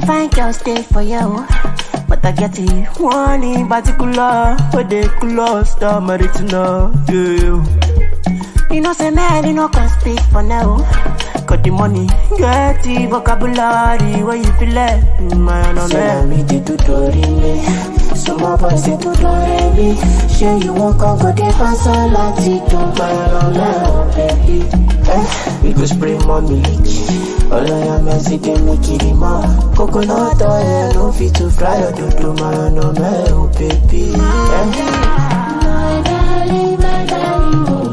fine girls stay for you. But I get it, one in particular, but they close the maritina, yeah. You know, say man, you know, can speak for now. Got the money, get the vocabulary, where you feel it, man, on Say me the tutorial, some of us the tutorial. Sure you won't come go the answer like it, man, on baby. We go spray mommy leak. All I am is they make it more. Coconut oil, no fit to fry or do man, on oh baby. My darling, my darling, oh.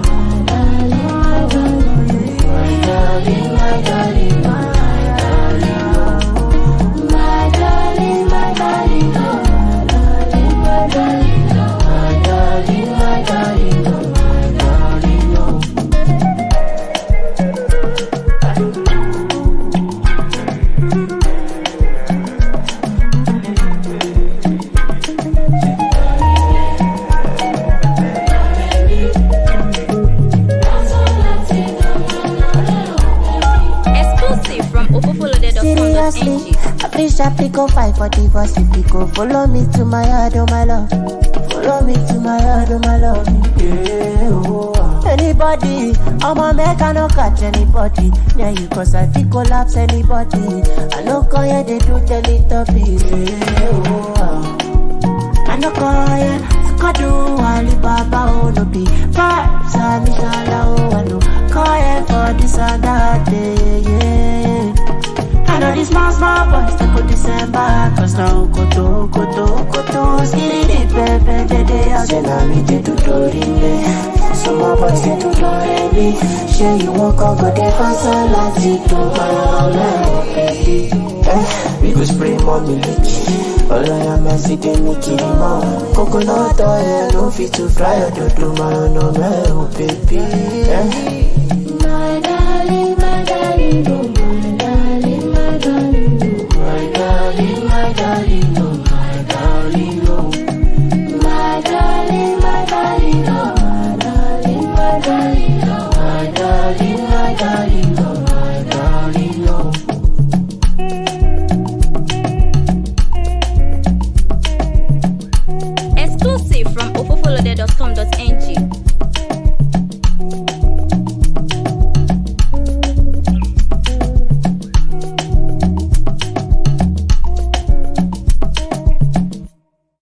Seriously, I wish I pick up 5 for divorce. If you go follow me to my heart, oh my love. Follow me to my heart, oh my love. Yeah, oh. Anybody, I'ma make I no catch anybody. Yeah, you cause I feel collapse anybody. I no call you, they do Teletubbies. Yeah, oh. I no call you, Skadu, Alibaba, oh no be. Vibes, Amishala, oh I no call you for this and that day, yeah. I know these small boys, they go December. Cause now, koto, skitty, pepe, they are. Say now me the tutorial. Some of us the tutorial. Sure you won't come go the answer like it, man, baby. We go spray mommy leak. All I am is they make it more. Coconut oil, no fit to fry or do man, oh baby.